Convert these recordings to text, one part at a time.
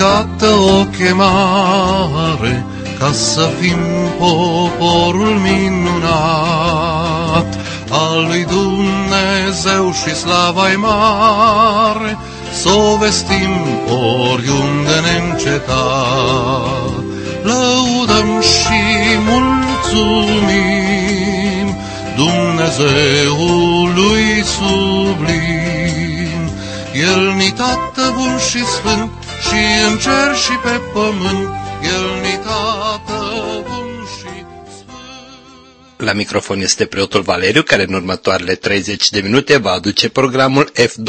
Iată o chemare ca să fim poporul minunat al lui Dumnezeu și slava-i mare, s-o vestim oriunde neîncetat. Lăudăm și mulțumim Dumnezeului sublim. El ni Tată bun și sfânt, și în cer și pe pământ, El ni Tată bun și sfânt. La microfon este preotul Valeriu, care în următoarele 30 de minute va aduce programul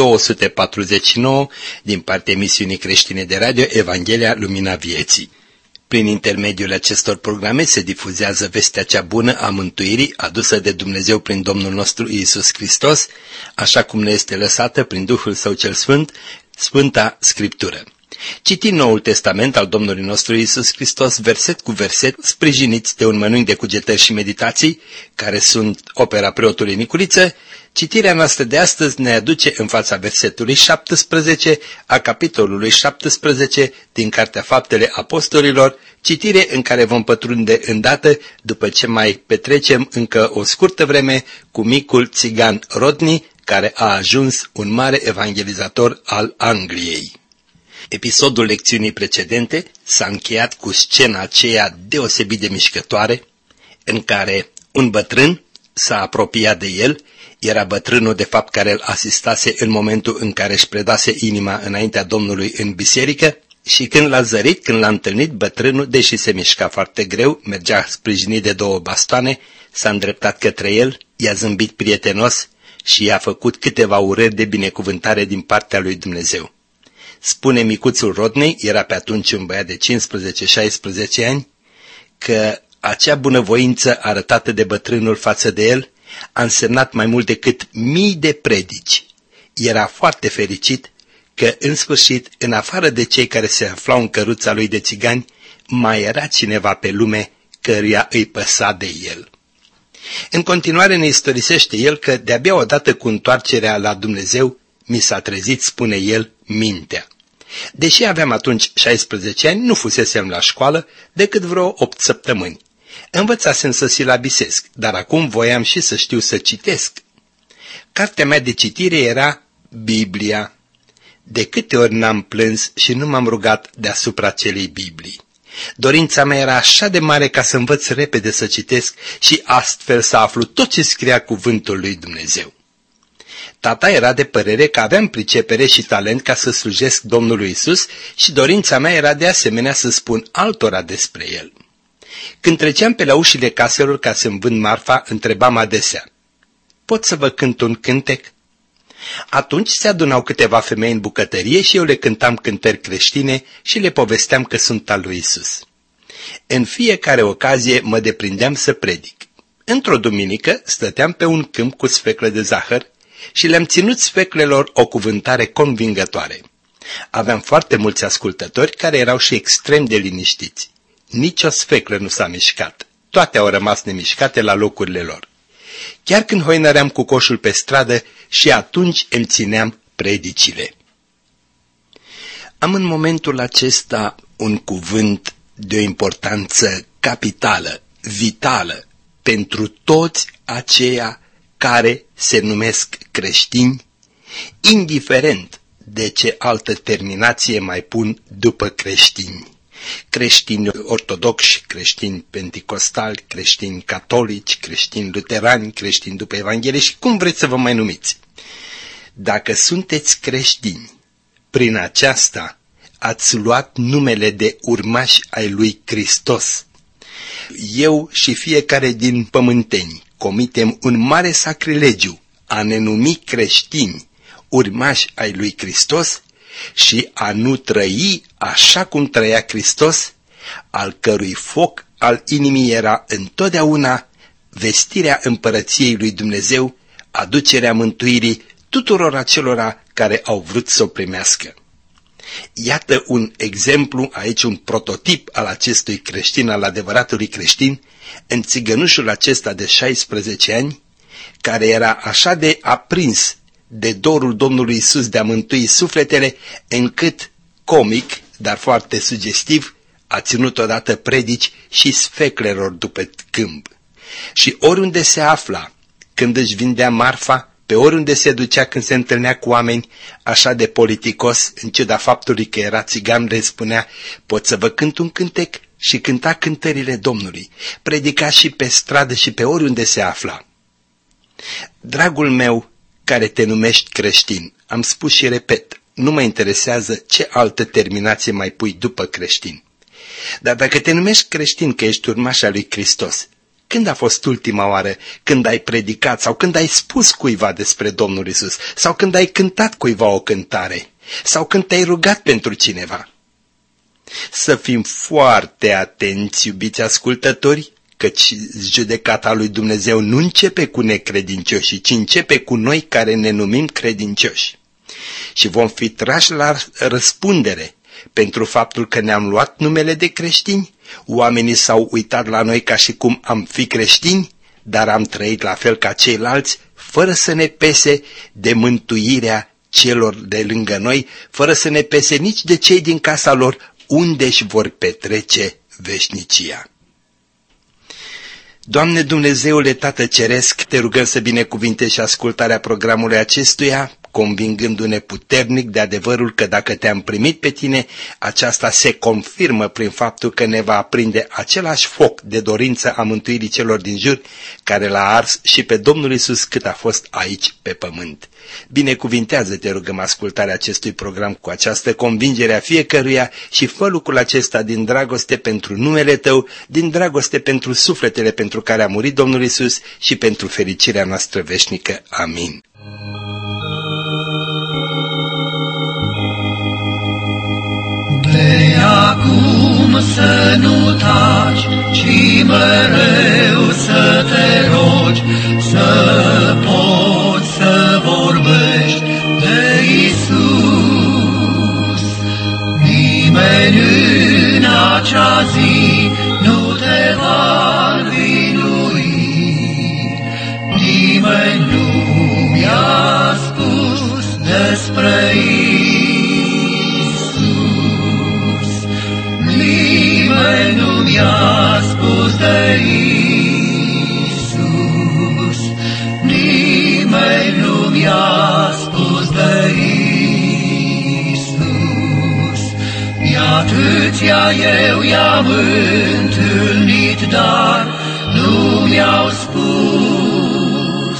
F249 din partea emisiunii creștine de radio Evanghelia Lumina Vieții. Prin intermediul acestor programe se difuzează vestea cea bună a mântuirii adusă de Dumnezeu prin Domnul nostru Iisus Hristos, așa cum ne este lăsată prin Duhul Său cel Sfânt, Sfânta Scriptură. Citim Noul Testament al Domnului nostru Iisus Hristos, verset cu verset, sprijiniți de un mănânc de cugetări și meditații, care sunt opera preotului Niculiță. Citirea noastră de astăzi ne aduce în fața versetului 17 a capitolului 17 din Cartea Faptele Apostolilor, citire în care vom pătrunde îndată după ce mai petrecem încă o scurtă vreme cu micul țigan Rodney, care a ajuns un mare evangelizator al Angliei. Episodul lecțiunii precedente s-a încheiat cu scena aceea deosebit de mișcătoare, în care un bătrân s-a apropiat de el. Era bătrânul de fapt care îl asistase în momentul în care își predase inima înaintea Domnului în biserică, și când l-a zărit, când l-a întâlnit, bătrânul, deși se mișca foarte greu, mergea sprijinit de 2 bastoane, s-a îndreptat către el, i-a zâmbit prietenos și i-a făcut câteva urări de binecuvântare din partea lui Dumnezeu. Spune micuțul Rodney, era pe atunci un băiat de 15-16 ani, că acea bunăvoință arătată de bătrânul față de el a însemnat mai mult decât mii de predici. Era foarte fericit că, în sfârșit, în afară de cei care se aflau în căruța lui de țigani, mai era cineva pe lume căruia îi păsa de el. În continuare ne istorisește el că, de-abia odată cu întoarcerea la Dumnezeu, mi s-a trezit, spune el, mintea. Deși aveam atunci 16 ani, nu fusesem la școală decât vreo 8 săptămâni. Învățasem să silabisesc, dar acum voiam și să știu să citesc. Cartea mea de citire era Biblia. De câte ori n-am plâns și nu m-am rugat deasupra acelei Biblii. Dorința mea era așa de mare ca să învăț repede să citesc și astfel să aflu tot ce scria cuvântul lui Dumnezeu. Tata era de părere că aveam pricepere și talent ca să slujesc Domnului Iisus și dorința mea era de asemenea să spun altora despre El. Când treceam pe la ușile caselor ca să-mi vând marfa, întrebam adesea: pot să vă cânt un cântec? Atunci se adunau câteva femei în bucătărie și eu le cântam cântări creștine și le povesteam că sunt al lui Iisus. În fiecare ocazie mă deprindeam să predic. Într-o duminică stăteam pe un câmp cu sfeclă de zahăr și le-am ținut sfeclelor o cuvântare convingătoare. Aveam foarte mulți ascultători care erau și extrem de liniștiți. Nici o sfeclă nu s-a mișcat. Toate au rămas nemișcate la locurile lor. Chiar când hoinăream cu coșul pe stradă, și atunci îmi țineam predicile. Am în momentul acesta un cuvânt de o importanță capitală, vitală, pentru toți aceia care se numesc creștini, indiferent de ce altă terminație mai pun după creștini. Creștini ortodoxi, creștini penticostali, creștini catolici, creștini luterani, creștini după Evanghelie și cum vreți să vă mai numiți. Dacă sunteți creștini, prin aceasta ați luat numele de urmași ai lui Hristos. Eu și fiecare din pământeni comitem un mare sacrilegiu a ne numi creștini, urmași ai lui Hristos, și a nu trăi așa cum trăia Hristos, al cărui foc al inimii era întotdeauna vestirea împărăției lui Dumnezeu, aducerea mântuirii tuturor acelora care au vrut să o primească. Iată un exemplu, aici un prototip al acestui creștin, al adevăratului creștin, în țigănușul acesta de 16 ani, care era așa de aprins de dorul Domnului Iisus de a mântui sufletele, încât, comic, dar foarte sugestiv, a ținut odată predici și sfeclelor după câmp. Și oriunde se afla, când își vindea marfa, pe oriunde se ducea când se întâlnea cu oameni, așa de politicos, în ciuda faptului că era țigan, le spunea: pot să vă cânt un cântec? Și cânta cântările Domnului, predica și pe stradă și pe oriunde se afla. Dragul meu, care te numești creștin, am spus și repet, nu mă interesează ce altă terminație mai pui după creștin. Dar dacă te numești creștin că ești urmaș al lui Hristos, când a fost ultima oară când ai predicat sau când ai spus cuiva despre Domnul Iisus sau când ai cântat cuiva o cântare sau când te-ai rugat pentru cineva? Să fim foarte atenți, iubiți ascultători, căci judecata lui Dumnezeu nu începe cu necredincioșii, ci începe cu noi care ne numim credincioși. Și vom fi trași la răspundere pentru faptul că ne-am luat numele de creștini. Oamenii s-au uitat la noi ca și cum am fi creștini, dar am trăit la fel ca ceilalți, fără să ne pese de mântuirea celor de lângă noi, fără să ne pese nici de cei din casa lor, unde își vor petrece veșnicia. Doamne Dumnezeule Tată Ceresc, te rugăm să binecuvintești ascultarea programului acestuia, convingându-ne puternic de adevărul că dacă te-am primit pe tine, aceasta se confirmă prin faptul că ne va aprinde același foc de dorință a mântuirii celor din jur, care l-a ars și pe Domnul Iisus cât a fost aici pe pământ. Binecuvintează, te rugăm, ascultarea acestui program cu această convingere a fiecăruia și fă lucrul acesta din dragoste pentru numele Tău, din dragoste pentru sufletele pentru care a murit Domnul Iisus și pentru fericirea noastră veșnică. Amin. De acum să nu taci, ci mereu să te rogi, să poți să vorbești de Iisus. Nimeni în acea zi nu te va învinui, nimeni nu mi-a spus despre Nimeni nu mi-a spus de Iisus, nimeni nu mi-a spus de Iisus. Atâția eu i-am întâlnit, dar nu mi-au spus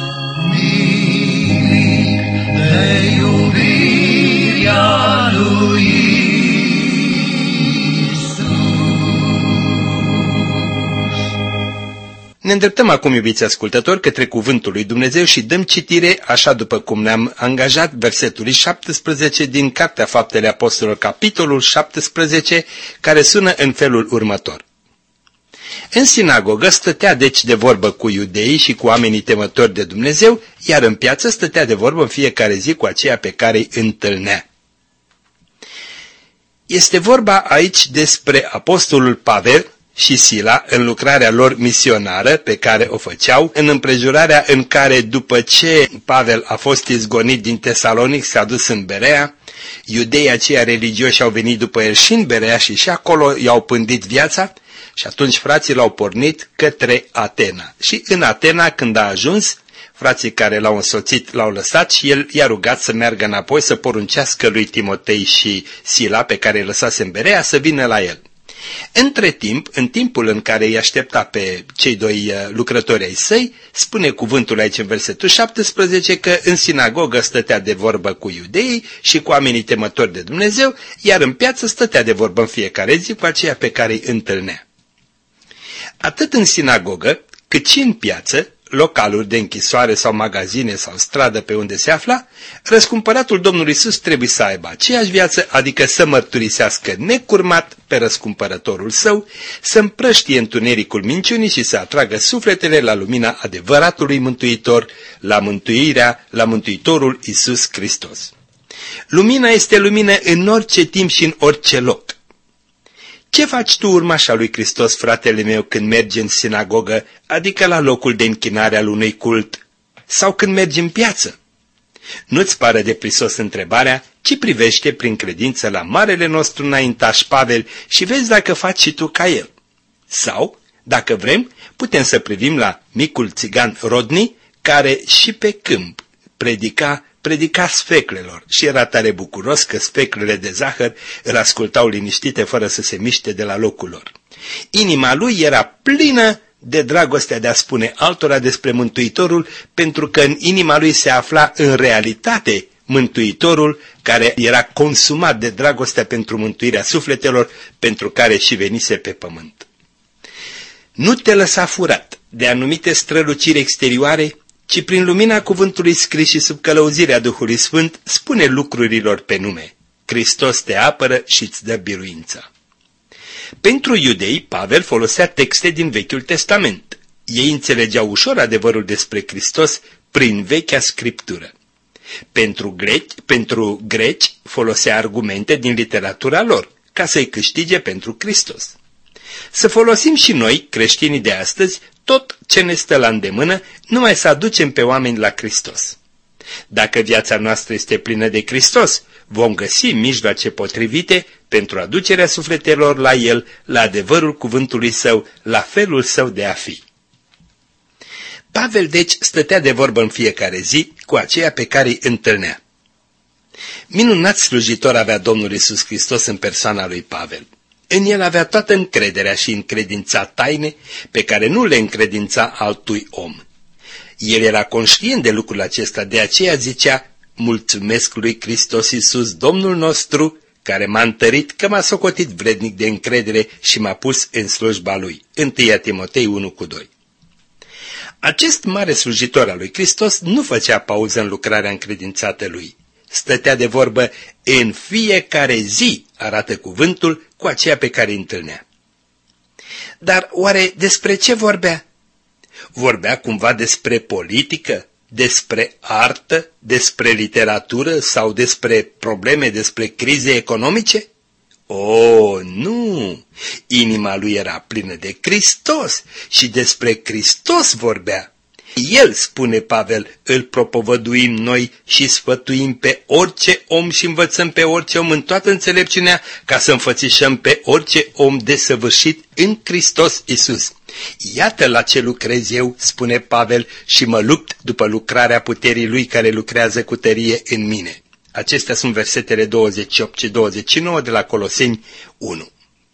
nimic de iubirea lui. Ne îndreptăm acum, iubiți ascultători, către Cuvântul lui Dumnezeu și dăm citire, așa după cum ne-am angajat, versetului 17 din Cartea Faptele Apostolilor, capitolul 17, care sună în felul următor. În sinagogă stătea deci de vorbă cu iudeii și cu oamenii temători de Dumnezeu, iar în piață stătea de vorbă în fiecare zi cu aceia pe care îi întâlnea. Este vorba aici despre apostolul Pavel și Sila în lucrarea lor misionară pe care o făceau, în împrejurarea în care, după ce Pavel a fost izgonit din Tesalonic, s-a dus în Berea, iudeii aceia religioși au venit după el și în Berea și acolo i-au pândit viața și atunci frații l-au pornit către Atena. Și în Atena, când a ajuns, frații care l-au însoțit l-au lăsat și el i-a rugat să meargă înapoi să poruncească lui Timotei și Sila, pe care îi lăsase în Berea, să vină la el. Între timp, în timpul în care îi aștepta pe cei doi lucrători ai săi, spune cuvântul aici în versetul 17 că în sinagogă stătea de vorbă cu iudeii și cu oamenii temători de Dumnezeu, iar în piață stătea de vorbă în fiecare zi cu aceia pe care îi întâlnea. Atât în sinagogă, cât și în piață, localuri de închisoare sau magazine sau stradă pe unde se afla, răscumpăratul Domnului Iisus trebuie să aibă aceeași viață, adică să mărturisească necurmat pe răscumpărătorul său, să împrăștie întunericul minciunii și să atragă sufletele la lumina adevăratului Mântuitor, la Mântuitorul Iisus Hristos. Lumina este lumină în orice timp și în orice loc. Ce faci tu, urmașa lui Hristos, fratele meu, când mergi în sinagogă, adică la locul de închinare al unui cult, sau când mergi în piață? Nu-ți pară de prisos întrebarea, ci privește prin credință la marele nostru înaintaș Pavel și vezi dacă faci și tu ca el. Sau, dacă vrem, putem să privim la micul țigan Rodney, care și pe câmp predica sfeclelor și era tare bucuros că sfeclele de zahăr îl ascultau liniștite fără să se miște de la locul lor. Inima lui era plină de dragostea de a spune altora despre Mântuitorul, pentru că în inima lui se afla în realitate Mântuitorul, care era consumat de dragostea pentru mântuirea sufletelor, pentru care și venise pe pământ. Nu te lăsa furat de anumite străluciri exterioare, ci prin lumina cuvântului scris și sub călăuzirea Duhului Sfânt spune lucrurilor pe nume. Hristos te apără și îți dă biruința. Pentru iudei, Pavel folosea texte din Vechiul Testament. Ei înțelegeau ușor adevărul despre Hristos prin Vechea Scriptură. Pentru greci folosea argumente din literatura lor, ca să-i câștige pentru Hristos. Să folosim și noi, creștinii de astăzi, tot ce ne stă la îndemână, numai să aducem pe oameni la Hristos. Dacă viața noastră este plină de Hristos, vom găsi mijloace potrivite pentru aducerea sufletelor la El, la adevărul cuvântului Său, la felul Său de a fi. Pavel, deci, stătea de vorbă în fiecare zi cu aceia pe care îi întâlnea. Minunat slujitor avea Domnul Iisus Hristos în persoana lui Pavel. În el avea toată încrederea și încredința taine pe care nu le încredința altui om. El era conștient de lucrul acesta, de aceea zicea: mulțumesc lui Hristos Iisus, Domnul nostru, care m-a întărit, că m-a socotit vrednic de încredere și m-a pus în slujba lui. 1 Timotei 1:2. Acest mare slujitor al lui Hristos nu făcea pauză în lucrarea încredințată lui. Stătea de vorbă în fiecare zi, arată cuvântul, cu aceea pe care îi întâlnea. Dar oare despre ce vorbea? Vorbea cumva despre politică, despre artă, despre literatură sau despre probleme, despre crize economice? O, nu! Inima lui era plină de Hristos și despre Hristos vorbea. El, spune Pavel, îl propovăduim noi și sfătuim pe orice om și învățăm pe orice om în toată înțelepciunea, ca să înfățișăm pe orice om desăvârșit în Hristos Iisus. Iată la ce lucrez eu, spune Pavel, și mă lupt după lucrarea puterii lui care lucrează cu tărie în mine. Acestea sunt versetele 28 și 29 de la Coloseni 1.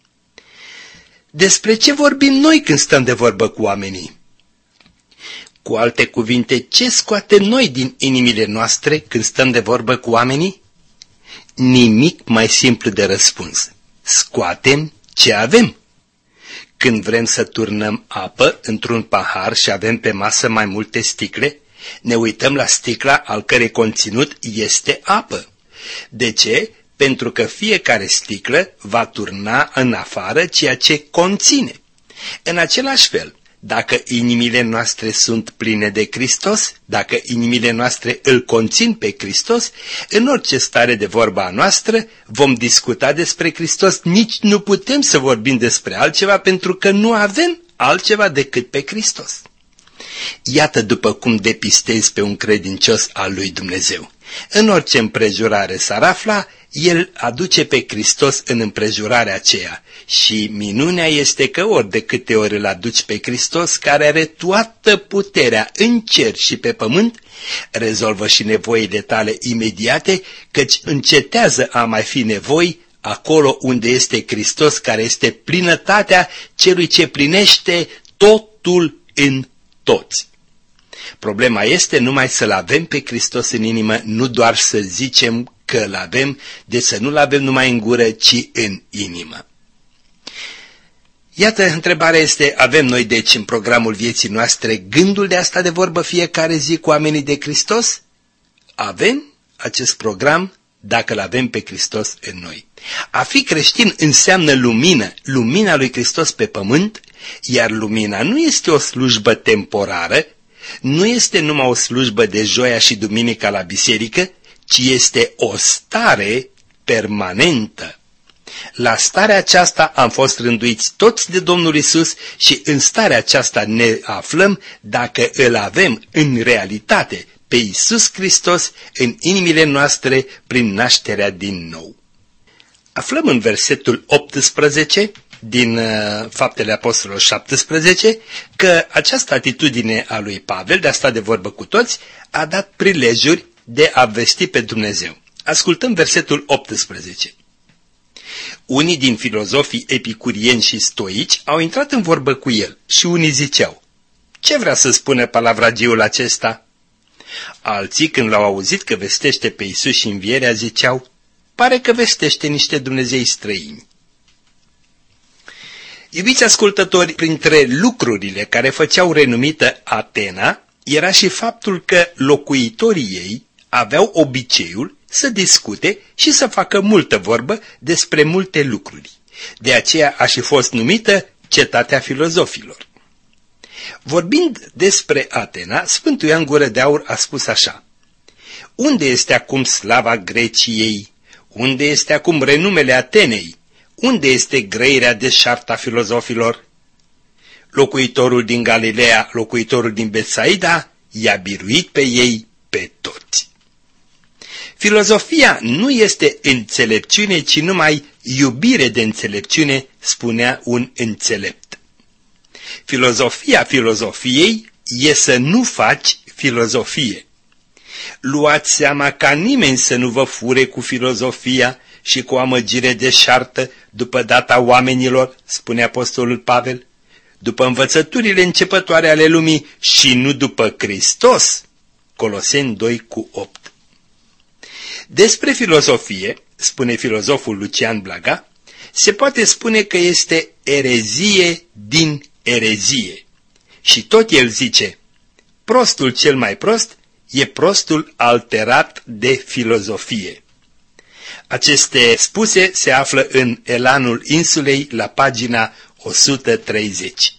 Despre ce vorbim noi când stăm de vorbă cu oamenii? Cu alte cuvinte, ce scoatem noi din inimile noastre când stăm de vorbă cu oamenii? Nimic mai simplu de răspuns. Scoatem ce avem. Când vrem să turnăm apă într-un pahar și avem pe masă mai multe sticle, ne uităm la sticla al cărei conținut este apă. De ce? Pentru că fiecare sticlă va turna în afară ceea ce conține. În același fel, dacă inimile noastre sunt pline de Hristos, dacă inimile noastre îl conțin pe Hristos, în orice stare de vorba a noastră vom discuta despre Hristos, nici nu putem să vorbim despre altceva pentru că nu avem altceva decât pe Hristos. Iată după cum depistezi pe un credincios al lui Dumnezeu. În orice împrejurare s-ar afla, el aduce pe Hristos în împrejurarea aceea și minunea este că ori de câte ori îl aduci pe Hristos, care are toată puterea în cer și pe pământ, rezolvă și nevoile tale imediate, căci încetează a mai fi nevoi acolo unde este Hristos, care este plinătatea celui ce plinește totul în toți. Problema este numai să-L avem pe Hristos în inimă, nu doar să zicem că îl avem, de să nu-L avem numai în gură, ci în inimă. Iată, întrebarea este, avem noi deci în programul vieții noastre gândul de a sta de vorbă fiecare zi cu oamenii de Hristos? Avem acest program dacă îl avem pe Hristos în noi. A fi creștin înseamnă lumină, lumina lui Hristos pe pământ, iar lumina nu este o slujbă temporară, nu este numai o slujbă de joia și duminica la biserică, ci este o stare permanentă. La starea aceasta am fost rânduiți toți de Domnul Iisus și în starea aceasta ne aflăm dacă îl avem în realitate pe Iisus Hristos în inimile noastre prin nașterea din nou. Aflăm în versetul 18 din Faptele Apostolilor 17 că această atitudine a lui Pavel de a sta de vorbă cu toți a dat prilejuri de a vesti pe Dumnezeu. Ascultăm versetul 18. Unii din filozofii epicurieni și stoici au intrat în vorbă cu el și unii ziceau: ce vrea să spună palavragiul acesta? Alții, când l-au auzit că vestește pe Iisus și învierea, ziceau: pare că vestește niște dumnezei străini. Iubiți ascultători, printre lucrurile care făceau renumită Atena era și faptul că locuitorii ei aveau obiceiul să discute și să facă multă vorbă despre multe lucruri. De aceea a și fost numită cetatea filozofilor. Vorbind despre Atena, Sfântul Ioan Gură de Aur a spus așa: unde este acum slava Greciei? Unde este acum renumele Atenei? Unde este grăirea deșartă a filozofilor? Locuitorul din Galileea, locuitorul din Betsaida, i-a biruit pe ei pe toți. Filozofia nu este înțelepciune, ci numai iubire de înțelepciune, spunea un înțelept. Filozofia filozofiei e să nu faci filozofie. Luați seama ca nimeni să nu vă fure cu filozofia și cu amăgire deșartă după data oamenilor, spune apostolul Pavel, după învățăturile începătoare ale lumii și nu după Hristos. Coloseni 2:8. Despre filozofie, spune filozoful Lucian Blaga, se poate spune că este erezie din erezie. Și tot el zice: prostul cel mai prost e prostul alterat de filozofie. Aceste spuse se află în Elanul insulei, la pagina 130.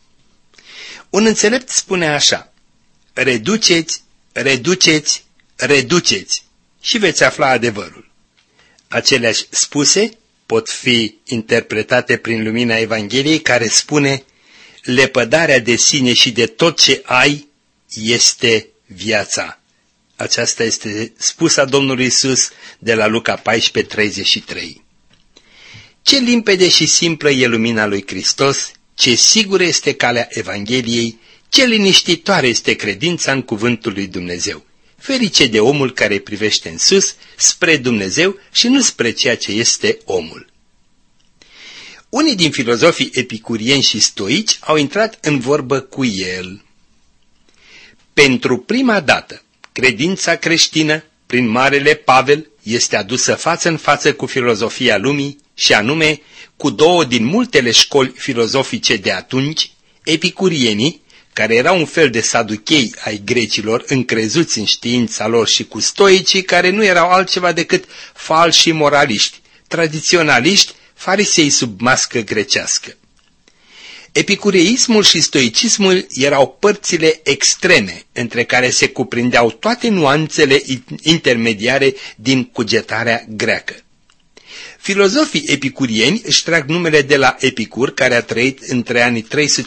Un înțelept spune așa: reduceți, reduceți, reduceți și veți afla adevărul. Aceleași spuse pot fi interpretate prin lumina Evangheliei, care spune: lepădarea de sine și de tot ce ai este viața. Aceasta este spusa Domnului Iisus de la Luca 14:33. Ce limpede și simplă e lumina lui Hristos, ce sigură este calea Evangheliei, ce liniștitoare este credința în cuvântul lui Dumnezeu. Ferice de omul care privește în sus, spre Dumnezeu și nu spre ceea ce este omul. Unii din filozofii epicurieni și stoici au intrat în vorbă cu el. Pentru prima dată, credința creștină, prin Marele Pavel, este adusă față în față cu filozofia lumii, și anume cu două din multele școli filozofice de atunci, epicurienii, care erau un fel de saduchei ai grecilor încrezuți în știința lor, și cu stoicii, care nu erau altceva decât falși moraliști, tradiționaliști, farisei sub mască grecească. Epicureismul și stoicismul erau părțile extreme, între care se cuprindeau toate nuanțele intermediare din cugetarea greacă. Filozofii epicurieni își trag numele de la Epicur, care a trăit între anii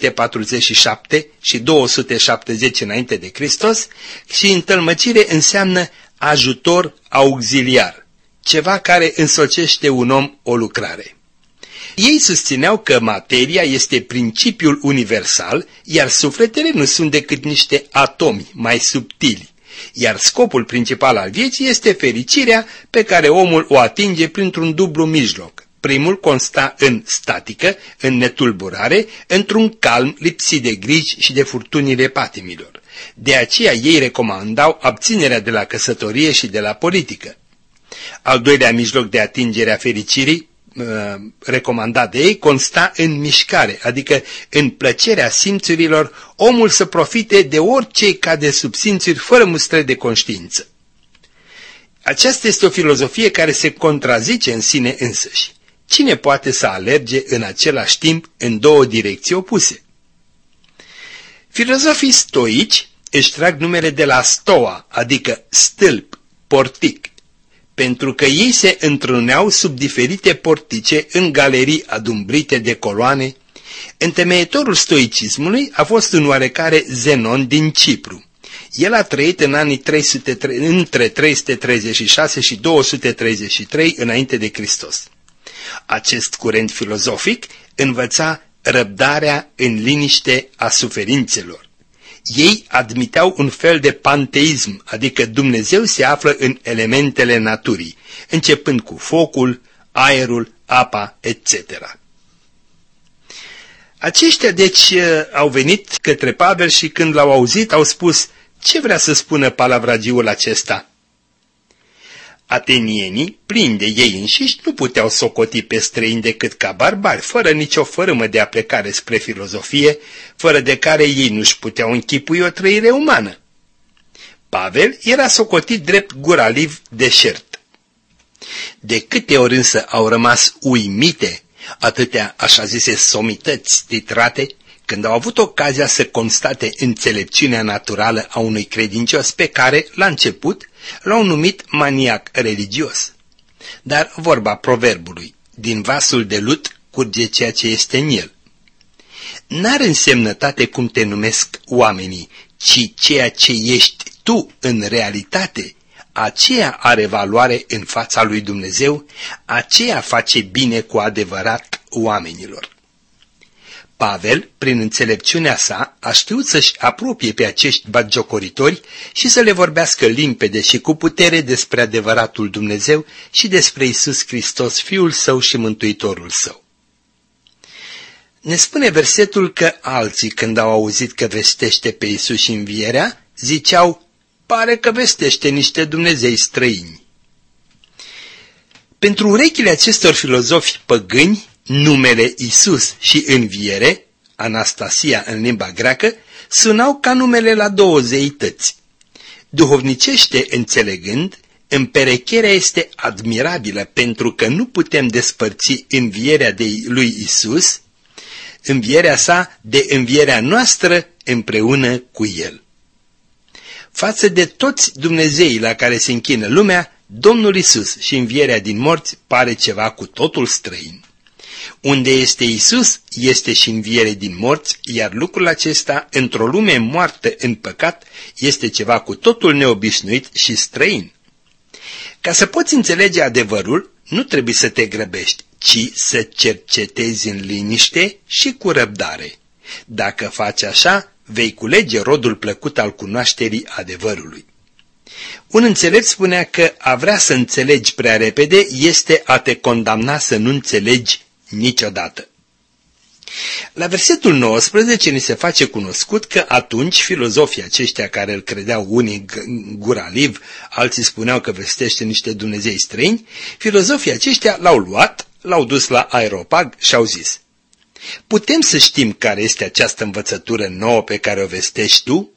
347 și 270 înainte de Hristos, și întâlmăcire înseamnă ajutor auxiliar, ceva care însocește un om o lucrare. Ei susțineau că materia este principiul universal, iar sufletele nu sunt decât niște atomi mai subtili, iar scopul principal al vieții este fericirea pe care omul o atinge printr-un dublu mijloc. Primul consta în statică, în netulburare, într-un calm lipsit de griji și de furtunile patimilor. De aceea ei recomandau abținerea de la căsătorie și de la politică. Al doilea mijloc de atingere a fericirii, recomandat de ei, consta în mișcare, adică în plăcerea simțurilor, omul să profite de orice cade sub simțuri fără mustră de conștiință. Aceasta este o filozofie care se contrazice în sine însăși. Cine poate să alerge în același timp în două direcții opuse? Filozofii stoici își trag numele de la stoa, adică stâlp, portic. pentru că ei se întruneau sub diferite portice în galerii adumbrite de coloane. Întemeietorul stoicismului a fost un oarecare Zenon din Cipru. El a trăit în anii între 336 și 233 înainte de Hristos. Acest curent filozofic învăța răbdarea în liniște a suferințelor. Ei admiteau un fel de panteism, adică Dumnezeu se află în elementele naturii, începând cu focul, aerul, apa, etc. Aceștia deci au venit către Pavel și când l-au auzit au spus: ce vrea să spună palavragiul acesta? Atenienii, plini de ei înșiși, nu puteau socoti pe străini decât ca barbari, fără nicio fărâmă de aplecare spre filozofie, fără de care ei nu-și puteau închipui o trăire umană. Pavel era socotit drept guraliv deșert. De câte ori însă au rămas uimite atâtea așa zise somități titrate, când au avut ocazia să constate înțelepciunea naturală a unui credincios pe care, la început, l-au numit maniac religios. Dar vorba proverbului, din vasul de lut curge ceea ce este în el. N-are însemnătate cum te numesc oamenii, ci ceea ce ești tu în realitate, aceea are valoare în fața lui Dumnezeu, aceea face bine cu adevărat oamenilor. Pavel, prin înțelepciunea sa, a știut să-și apropie pe acești batjocoritori și să le vorbească limpede și cu putere despre adevăratul Dumnezeu și despre Iisus Hristos, Fiul Său și Mântuitorul Său. Ne spune versetul că alții, când au auzit că vestește pe Iisus și învierea, ziceau: pare că vestește niște dumnezei străini. Pentru urechile acestor filozofi păgâni, numele Iisus și înviere, Anastasia în limba greacă, sunau ca numele la două zeități. Duhovnicește înțelegând, împerecherea este admirabilă pentru că nu putem despărți învierea lui Iisus, învierea sa, de învierea noastră împreună cu El. Față de toți Dumnezeii la care se închină lumea, Domnul Iisus și învierea din morți pare ceva cu totul străin. Unde este Iisus, este și înviere din morți, iar lucrul acesta, într-o lume moartă în păcat, este ceva cu totul neobișnuit și străin. Ca să poți înțelege adevărul, nu trebuie să te grăbești, ci să cercetezi în liniște și cu răbdare. Dacă faci așa, vei culege rodul plăcut al cunoașterii adevărului. Un înțelept spunea că a vrea să înțelegi prea repede este a te condamna să nu înțelegi niciodată. La versetul 19 ni se face cunoscut că atunci filozofii aceștia care îl credeau unii guraliv, alții spuneau că vestește niște dumnezei străini, filozofii aceștia l-au luat, l-au dus la Areopag și au zis: putem să știm care este această învățătură nouă pe care o vestești tu?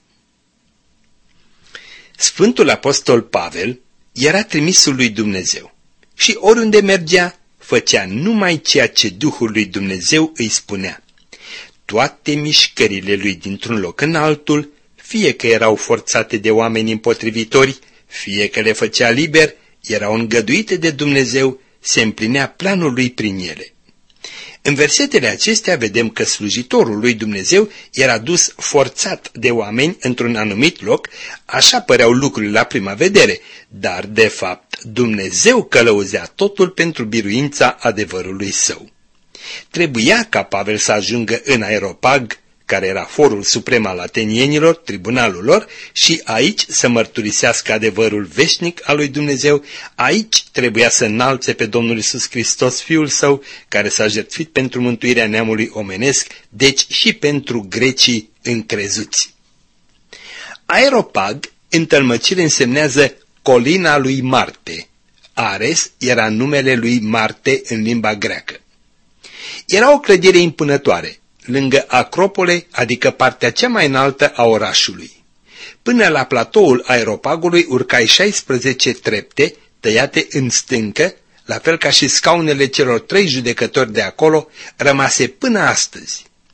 Sfântul apostol Pavel era trimisul lui Dumnezeu și oriunde mergea, făcea numai ceea ce Duhul lui Dumnezeu îi spunea. Toate mișcările lui dintr-un loc în altul, fie că erau forțate de oameni împotrivitori, fie că le făcea liber, erau îngăduite de Dumnezeu, se împlinea planul lui prin ele. În versetele acestea vedem că slujitorul lui Dumnezeu era dus forțat de oameni într-un anumit loc, așa păreau lucrurile la prima vedere, dar de fapt Dumnezeu călăuzea totul pentru biruința adevărului său. Trebuia ca Pavel să ajungă în Areopag, care era forul suprem al atenienilor, tribunalul lor, și aici să mărturisească adevărul veșnic al lui Dumnezeu, aici trebuia să înalțe pe Domnul Iisus Hristos, Fiul Său, care s-a jertfit pentru mântuirea neamului omenesc, deci și pentru grecii încrezuți. Areopag, în tălmăcire, însemnează colina lui Marte. Ares era numele lui Marte în limba greacă. Era o clădire impunătoare, lângă Acropole, adică partea cea mai înaltă a orașului. Până la platoul Areopagului urcai 16 trepte tăiate în stâncă, la fel ca și scaunele celor 3 judecători de acolo, rămase până astăzi.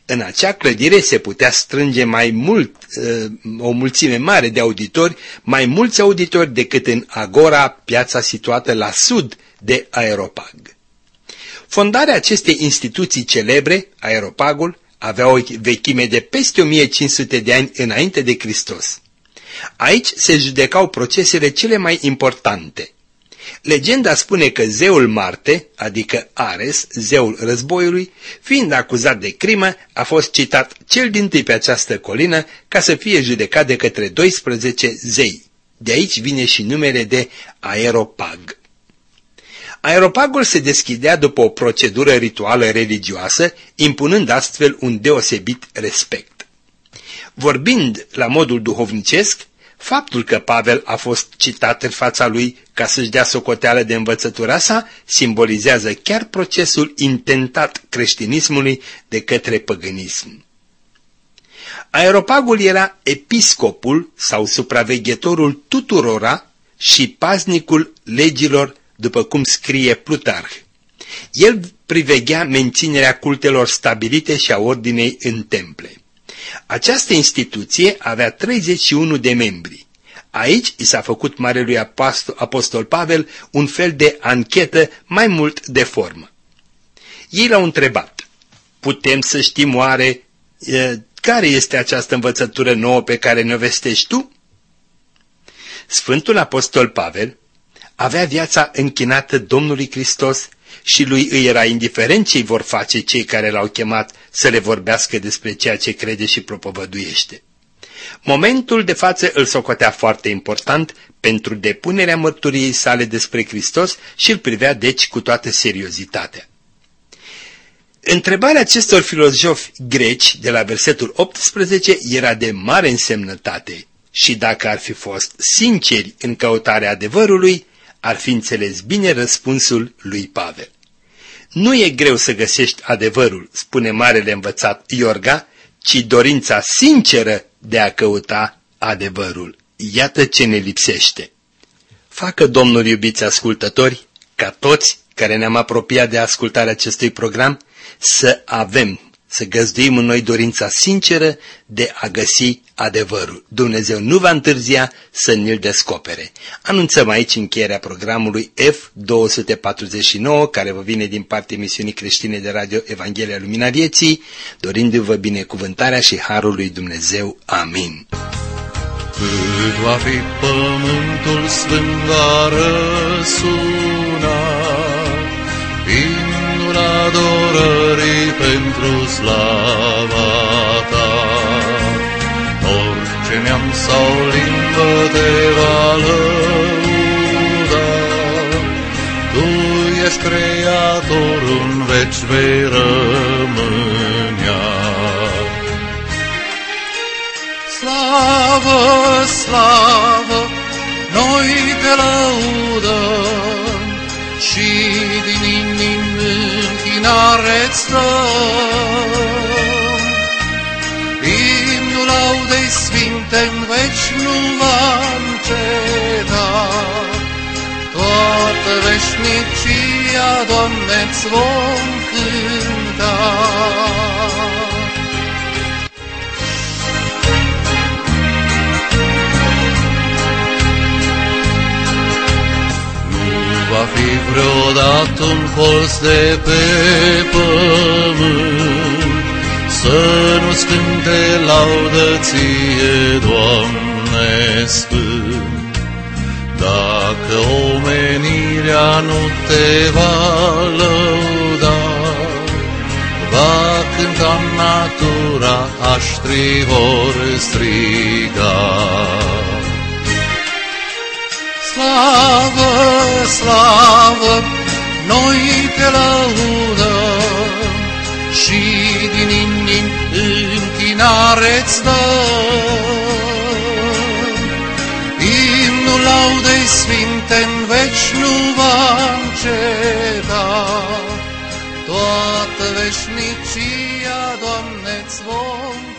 În acea clădire se putea strânge mai mult, o mulțime mare de auditori, mai mulți auditori decât în Agora, piața situată la sud de Aeropag. Fondarea acestei instituții celebre, Aeropagul, avea o vechime de peste 1500 de ani înainte de Hristos. Aici se judecau procesele cele mai importante. Legenda spune că zeul Marte, adică Ares, zeul războiului, fiind acuzat de crimă, a fost citat cel dintâi pe această colină ca să fie judecat de către 12 zei. De aici vine și numele de Aeropag. Aeropagul se deschidea după o procedură rituală religioasă, impunând astfel un deosebit respect. Vorbind la modul duhovnicesc, faptul că Pavel a fost citat în fața lui ca să-și dea socoteală de învățătura sa simbolizează chiar procesul intentat creștinismului de către păgânism. Aeropagul era episcopul sau supraveghetorul tuturora și paznicul legilor, după cum scrie Plutarh. El priveghea menținerea cultelor stabilite și a ordinei în temple. Această instituție avea 31 de membri. Aici i s-a făcut marelui apostol Pavel un fel de anchetă mai mult de formă. Ei l-au întrebat: putem să știm oare care este această învățătură nouă pe care ne-o vestești tu? Sfântul apostol Pavel avea viața închinată Domnului Hristos și lui îi era indiferent ce vor face cei care l-au chemat să le vorbească despre ceea ce crede și propovăduiește. Momentul de față îl socotea foarte important pentru depunerea mărturiei sale despre Hristos și îl privea deci cu toată seriozitatea. Întrebarea acestor filozofi greci de la versetul 18 era de mare însemnătate și dacă ar fi fost sinceri în căutarea adevărului, ar fi înțeles bine răspunsul lui Pavel. Nu e greu să găsești adevărul, spune marele învățat Iorga, ci dorința sinceră de a căuta adevărul. Iată ce ne lipsește. Facă Domnul, iubiți ascultători, ca toți care ne-am apropiat de ascultarea acestui program, să găzduim în noi dorința sinceră de a găsi adevărul. Dumnezeu nu va întârzia să ne-l descopere. Anunțăm aici încheierea programului F249, care vă vine din partea emisiunii creștine de radio Evanghelia Lumina Vieții, dorindu-vă binecuvântarea și harul lui Dumnezeu. Amin. Cât va fi pământul sfânt va răsuna, himnul adorării pentru slava ta. Orice neam sau limbă te va lăuda, tu ești creatorul, în veci vei rămânea. Slavă, slavă, noi te lăudăm și din inimi închinare-ți dăm. Imnul laudei sfinte în veci nu va înceta, toată veșnicia, Doamne-ți vom cânta. Va fi vreodată un colț de pe pământ să nu-ți cânte laudă ție, Doamne Sfânt. Dacă omenirea nu te va lăuda, va cânta natura, aștrii vor striga. Slavă, slavă, noi te lăudăm și din inimi închinare-ți dăm. Imnul laudei sfinte în veci nu va înceta, toată veșnicia, Doamne-ți vom